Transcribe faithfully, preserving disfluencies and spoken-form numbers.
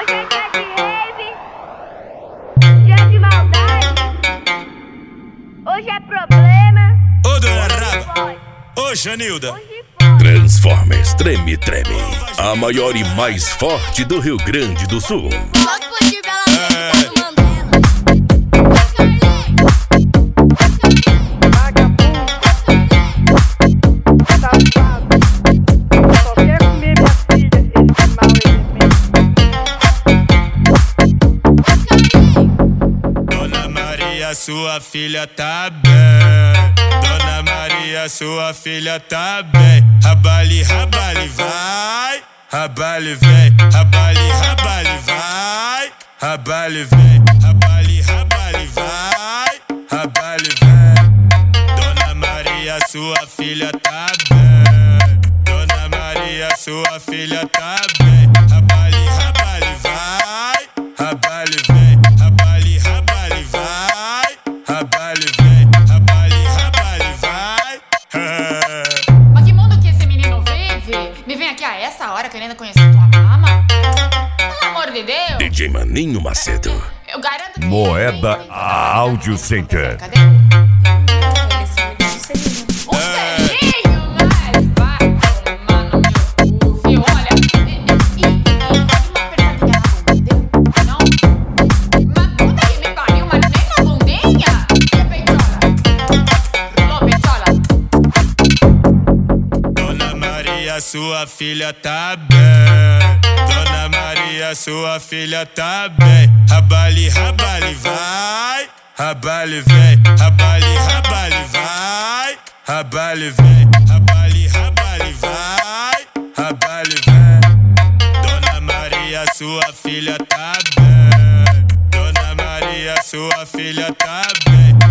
Hoje é dia de rave, dia de maldade. Hoje é problema. Ô dona Raba, ô Janilda. Transformers Treme Treme, a maior e mais forte do Rio Grande do Sul. Dona Maria, sua filha tá bem. Dona Maria, sua filha tá bem. Rabale, rabale, vai. Rabale, vem. Rabale, rabale, vai. Rabale, vem. Rabale, rabale, vai. Rabale, vem. Dona Maria, sua filha tá bem. Dona Maria, sua filha tá bem. Rabale, rabale, vai. Rabale, vem. Rabale, rabale, vai. Rabale, vem. Rabale, rabale, vai. Mas que mundo que esse menino vive? Me vem aqui a essa hora querendo conhecer tua mama? Pelo amor de Deus! D J Maninho Macedo. Eu garanto que... Moeda Audio Center. Cadê? O selinho, mas vai tomar no meu cu, viu? Olha, e, e, e, e uma apertadinha na bunda, deu? Não? Mas puta que me pariu, mas nem na bundinha? E peitola? Rolou, peitola? Dona Maria, sua filha tá bem. Dona Maria, sua filha tá bem. Rabale, rabale, vai. Rabale, vem. Rabale, rabale, vai. Rabale, vem. Rabale, rabale, vai. Rabale, vem. Dona Maria, sua filha tá bem. Dona Maria, sua filha tá bem.